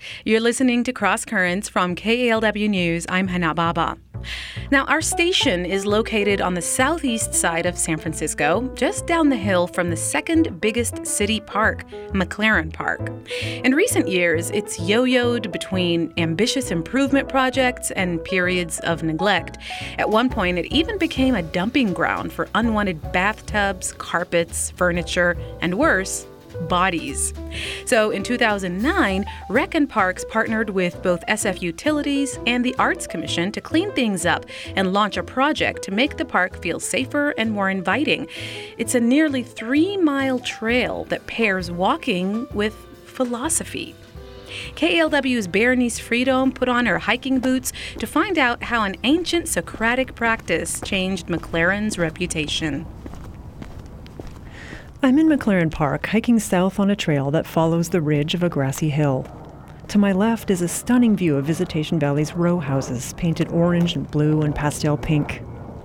You're listening to Cross Currents from KALW News. I'm Hana Baba. Now, our station is located on the southeast side of San Francisco, just down the hill from the second biggest city park, McLaren Park. In recent years, it's yo-yoed between ambitious improvement projects and periods of neglect. At one point, it even became a dumping ground for unwanted bathtubs, carpets, furniture, and worse, bodies. So in 2009, Rec and Parks partnered with both SF Utilities and the Arts Commission to clean things up and launch a project to make the park feel safer and more inviting. It's a nearly 3-mile trail that pairs walking with philosophy. KALW's Berenice Freedom put on her hiking boots to find out how an ancient Socratic practice changed McLaren's reputation. I'm in McLaren Park, hiking south on a trail that follows the ridge of a grassy hill. To my left is a stunning view of Visitation Valley's row houses, painted orange and blue and pastel pink.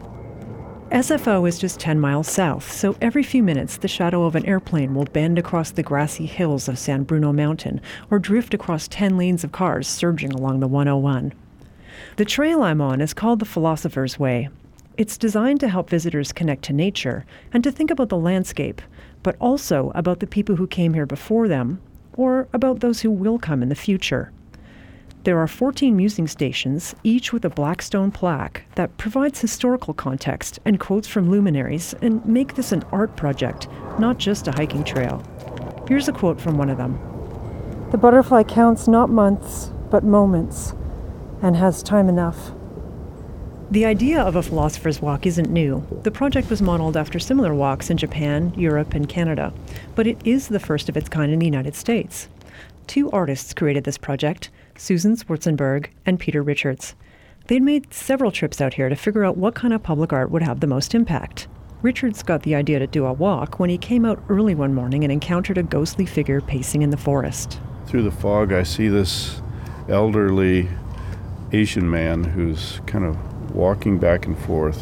SFO is just 10 miles south, so every few minutes the shadow of an airplane will bend across the grassy hills of San Bruno Mountain or drift across 10 lanes of cars surging along the 101. The trail I'm on is called the Philosopher's Way. It's designed to help visitors connect to nature and to think about the landscape, but also about the people who came here before them, or about those who will come in the future. There are 14 musing stations, each with a black stone plaque that provides historical context and quotes from luminaries and make this an art project, not just a hiking trail. Here's a quote from one of them. "The butterfly counts not months, but moments, and has time enough." The idea of a philosopher's walk isn't new. The project was modeled after similar walks in Japan, Europe, and Canada, but it is the first of its kind in the United States. 2 artists created this project, Susan Schwarzenberg and Peter Richards. They'd made several trips out here to figure out what kind of public art would have the most impact. Richards got the idea to do a walk when he came out early one morning and encountered a ghostly figure pacing in the forest. Through the fog, I see this elderly Asian man who's kind of walking back and forth,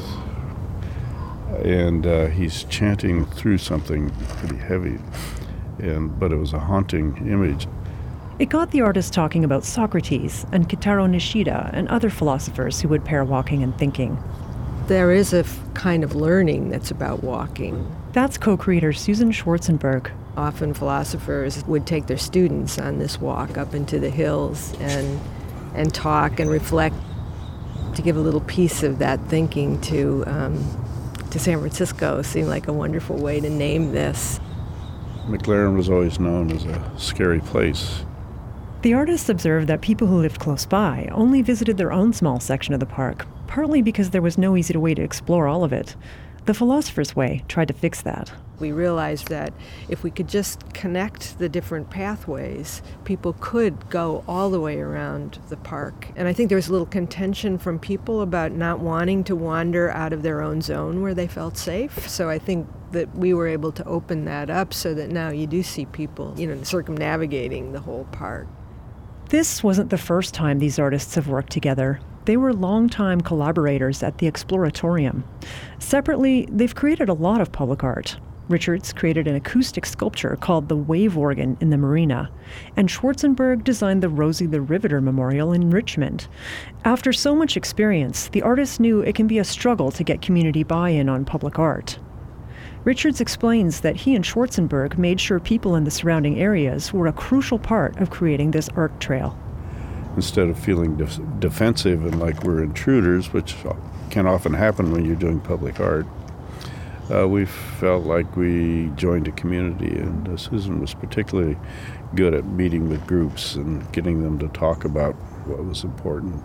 and he's chanting through something pretty heavy, but it was a haunting image. It got the artist talking about Socrates and Kitaro Nishida and other philosophers who would pair walking and thinking. There is a kind of learning that's about walking. That's co-creator Susan Schwarzenberg. Often philosophers would take their students on this walk up into the hills and talk and reflect, to give a little piece of that thinking to San Francisco. Seemed like a wonderful way to name this. McLaren was always known as a scary place. The artists observed that people who lived close by only visited their own small section of the park, partly because there was no easy way to explore all of it. The Philosopher's Way tried to fix that. We realized that if we could just connect the different pathways, people could go all the way around the park. And I think there was a little contention from people about not wanting to wander out of their own zone where they felt safe. So I think that we were able to open that up so that now you do see people, circumnavigating the whole park. This wasn't the first time these artists have worked together. They were longtime collaborators at the Exploratorium. Separately, they've created a lot of public art. Richards created an acoustic sculpture called the Wave Organ in the Marina, and Schwarzenberg designed the Rosie the Riveter Memorial in Richmond. After so much experience, the artists knew it can be a struggle to get community buy-in on public art. Richards explains that he and Schwarzenberg made sure people in the surrounding areas were a crucial part of creating this art trail. Instead of feeling defensive and like we're intruders, which can often happen when you're doing public art, we felt like we joined a community, and Susan was particularly good at meeting with groups and getting them to talk about what was important,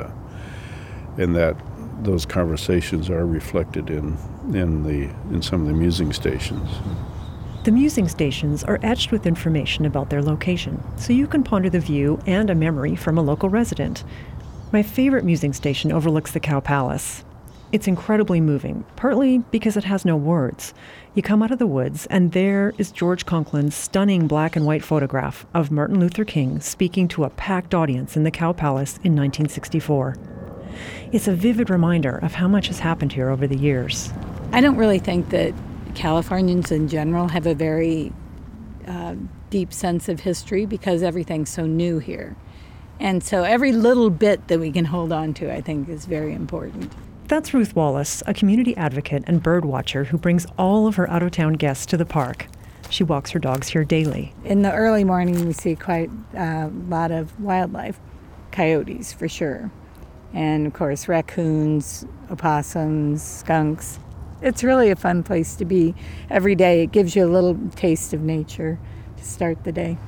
and that those conversations are reflected in some of the musing stations. The musing stations are etched with information about their location, so you can ponder the view and a memory from a local resident. My favorite musing station overlooks the Cow Palace. It's incredibly moving, partly because it has no words. You come out of the woods, and there is George Conklin's stunning black and white photograph of Martin Luther King speaking to a packed audience in the Cow Palace in 1964. It's a vivid reminder of how much has happened here over the years. I don't really think that Californians in general have a very deep sense of history because everything's so new here. And so every little bit that we can hold on to, I think, is very important. That's Ruth Wallace, a community advocate and bird watcher who brings all of her out-of-town guests to the park. She walks her dogs here daily. In the early morning, we see quite a lot of wildlife, coyotes for sure, and of course raccoons, opossums, skunks. It's really a fun place to be every day. It gives you a little taste of nature to start the day.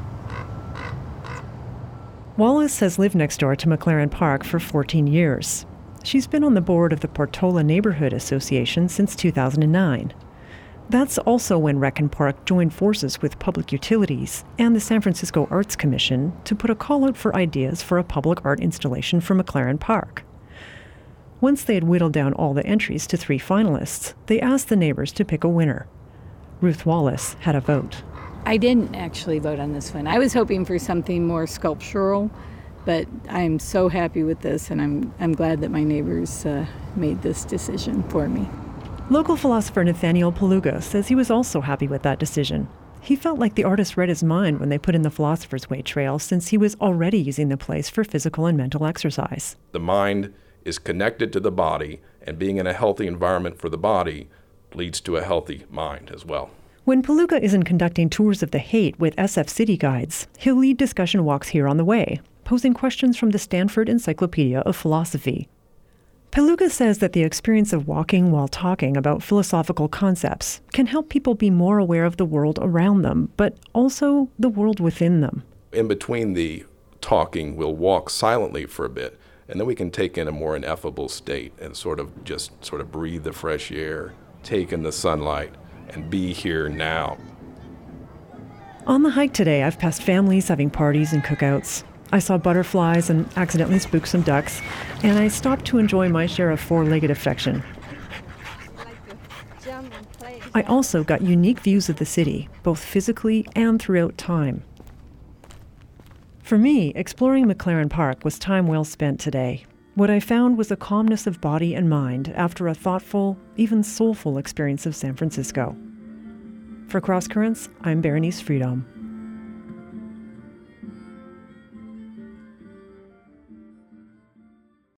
Wallace has lived next door to McLaren Park for 14 years. She's been on the board of the Portola Neighborhood Association since 2009. That's also when Rec and Park joined forces with Public Utilities and the San Francisco Arts Commission to put a call out for ideas for a public art installation for McLaren Park. Once they had whittled down all the entries to 3 finalists, they asked the neighbors to pick a winner. Ruth Wallace had a vote. I didn't actually vote on this one. I was hoping for something more sculptural, but I'm so happy with this, and I'm glad that my neighbors made this decision for me. Local philosopher Nathaniel Paluga says he was also happy with that decision. He felt like the artist read his mind when they put in the Philosopher's Way trail, since he was already using the place for physical and mental exercise. The mind is connected to the body, and being in a healthy environment for the body leads to a healthy mind as well. When Paluga isn't conducting tours of the Haight with SF City Guides, he'll lead discussion walks here on the way, posing questions from the Stanford Encyclopedia of Philosophy. Paluga says that the experience of walking while talking about philosophical concepts can help people be more aware of the world around them, but also the world within them. In between the talking, we'll walk silently for a bit, and then we can take in a more ineffable state and sort of breathe the fresh air, take in the sunlight, and be here now. On the hike today, I've passed families having parties and cookouts. I saw butterflies and accidentally spooked some ducks, and I stopped to enjoy my share of four-legged affection. I also got unique views of the city, both physically and throughout time. For me, exploring McLaren Park was time well spent today. What I found was a calmness of body and mind after a thoughtful, even soulful experience of San Francisco. For Cross Currents, I'm Berenice Freedom.